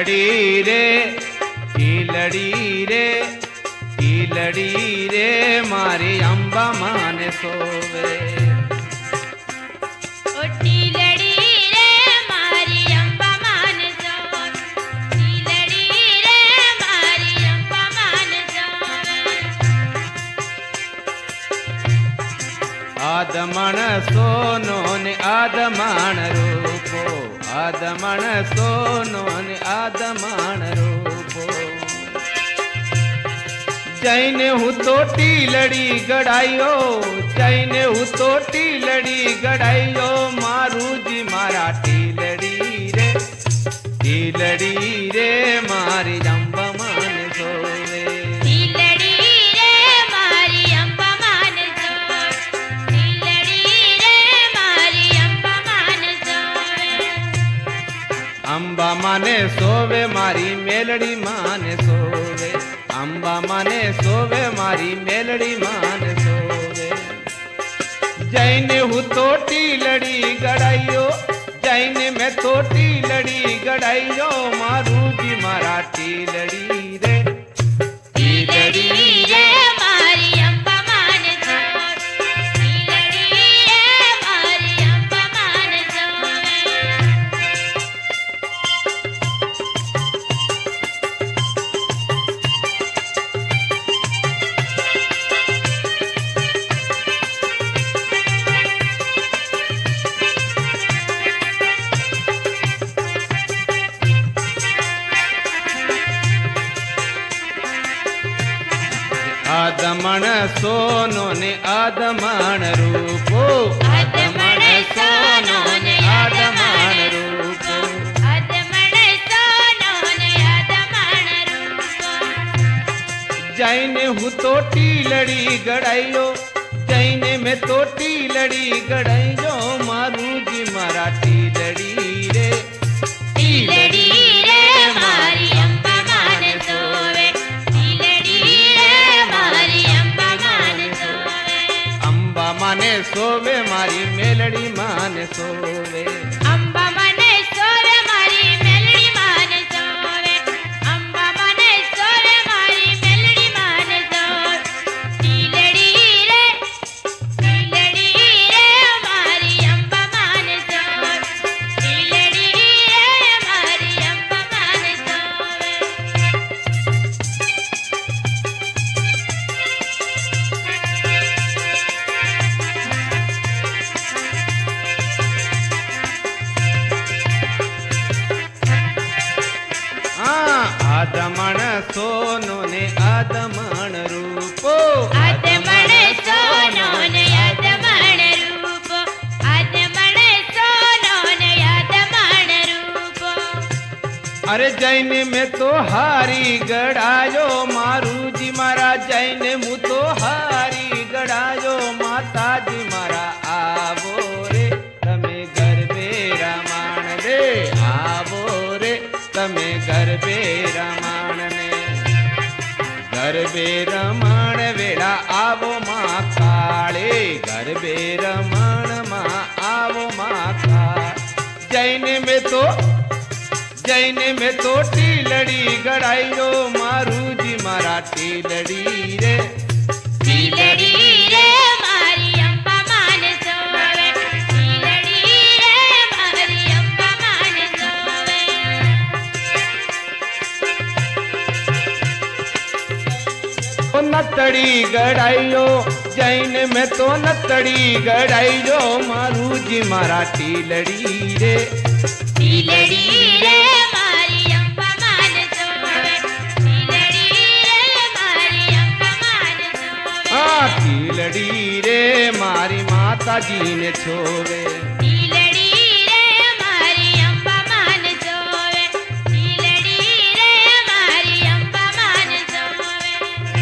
टीलड़ी रे मारी अंबा माने सोवे। ओ टीलड़ी रे मारी अंबा माने सोवे, टीलड़ी रे मारी अंबा माने सोवे। आदमण सोनो ने आदमण रूपो, आदमण सोनो ने आदमण रूपो। जैने हूँ तो टीलड़ी गड़ाइयो, जैने हूँ तो टीलड़ी गड़ाइयो, मारू जी मारा टीलड़ी रे मारी अंबा माने सोवे। टीलड़ी रे मारी अंबा माने सोवे, टीलड़ी रे मारी अंबा माने सोवे। अंबा माने सोवे मारी मेलड़ी माने सोवे, अंबा माने सोवे मारी मेलड़ी माने सोवे। जैने हूँ तो टीलड़ी गड़ाइयो, जैने में तो टीलड़ी गड़ाइयो, मारू जी मारा टीलड़ी रे मारी अंबा माने सोवे, टीलड़ी रे मारी अंबा माने सोवे। आदमण सोनो ने आदमण रूपो, आदमण सोनो ने आदमण रूपो। आदमण सोनो ने आदमण रूपो। जैने हूँ तो टीलड़ी गड़ाइयो, जैने में तो टीलड़ी गड़ाइयो, मारू जी मारा टीलड़ी रे मारी अंबा माने सोवे, टीलड़ी रे मारी अंबा माने सोवे। अंबा माने सोवे मारी मेलड़ी माने सोवे। अंबा माने सोवे मारी मेलड़ी माने सोवे, अंबा माने सोवे मारी मेलड़ी माने सोवे। टीलड़ी रे मारी अंबा माने सोवे, टीलड़ी रे मारी अंबा माने सोवे। आदमण सोनो ने आदमण रूपो, आदमण सोनो ने आदमण रूपो, आदमण सोनो ने आदमण रूपो। अरे जैने में तो हारी गड़ायो, मारू जी मारा जैने मुँह तो हारी गड़ायो, माता जी मारा आवो रे तमे गरबे रमाण रे, आवो रे तमे गरबे रमाण ने। गरबे रमाण वेड़ा आवो माँ काले, गरबे रमाण माँ आवो माँ काले। जैने में तो टीलड़ी गड़ाइयो, मारू जी मारा टीलड़ी रे मारी अंबा माने सोवे, टीलड़ी रे मारी अंबा माने सोवे। तो नतड़ी गड़ाइयो, जैन में तो नतड़ी गड़ाइयो, मारू जी मारा टीलड़ी रे मारी अंबा माने सोवे, टीलड़ी रे मारी अंबा माने सोवे। टीलड़ी रे मारी माता जी ने छोवे। टीलड़ी रे मारी अंबा माने सोवे, टीलड़ी रे मारी अंबा माने सोवे।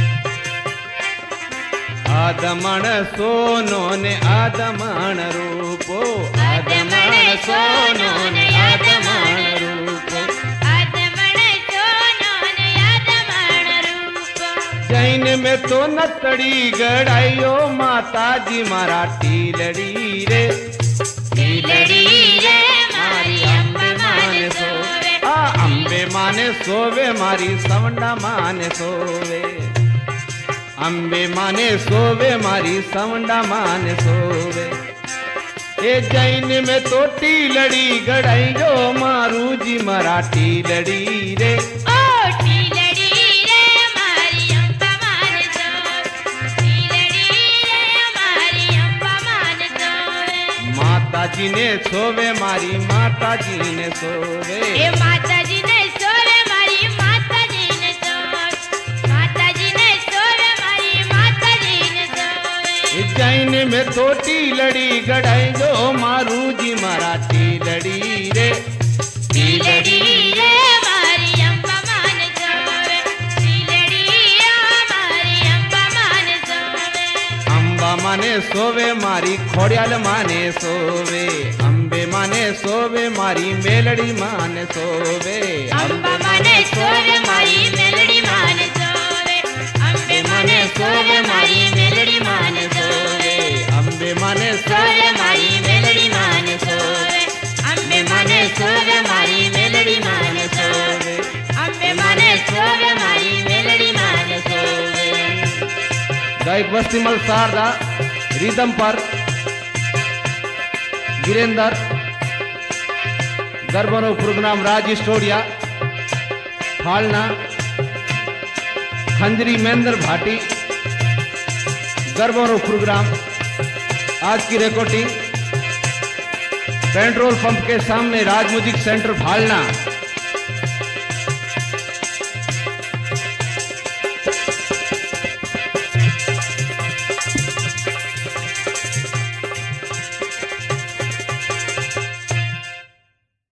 आदमण सोनो ने आदमण रूपो, आदमण सोनो ने आदमण रूपो। आदमण सोनो ने आदमण रूपो। जैन में तो नतड़ी गड़ाइयो, माता जी मारा टीलड़ी रे मारी अंबा माने सोवे, अंबे अंबे माने सोवे मारी सवंडा माने सोवे, अंबे माने सोवे मारी सवंडा माने सोवे। ए जैन में तो टीलड़ी गड़ाई जो मारू जी मराठी लड़ी रे। ओ टीलड़ी रे मारी अम्बा माने सोवे, टीलड़ी रे मारी अम्बा माने सोवे। माता जी ने सोवे मारी माता जी ने सोवे, ए माता जी ने सोवे मारी माता जी ने सोवे, माता जी ने सोवे मारी माता जी ने सोवे। जैन में तो टीलड़ी गड़ाई जो मारू जी मराठी लड़ी रे। टीलड़ी रे मारी अम्बा माने सोवे, टीलड़ी मारी अम्बा माने सोवे। अंबा माने सोवे मारी खोड़ियाल माने सोवे, अंबे माने सोवे मारी मेलड़ी माने सोवे। अम्बा माने सोवे मारी मेलड़ी माने सोवे, अम्बे माने सोवे मारी मेलड़ी माने सोवे। अंबे माने सोवे मारी मेलड़ी माने सोवे, अम्बे माने सोवे मारी मेलड़ी माने सोवे, अम्बे माने सोवे मारी मेलड़ी माने सोवे। गायक बस्तीमल शारदा, रिदम पर वीरेंद्र, गर्बनो प्रोग्राम राज स्टोडिया फालना, खंजरी महेंद्र भाटी, गर्बनो प्रोग्राम। आज की रिकॉर्डिंग पेट्रोल पंप के सामने राज म्यूजिक सेंटर फालना।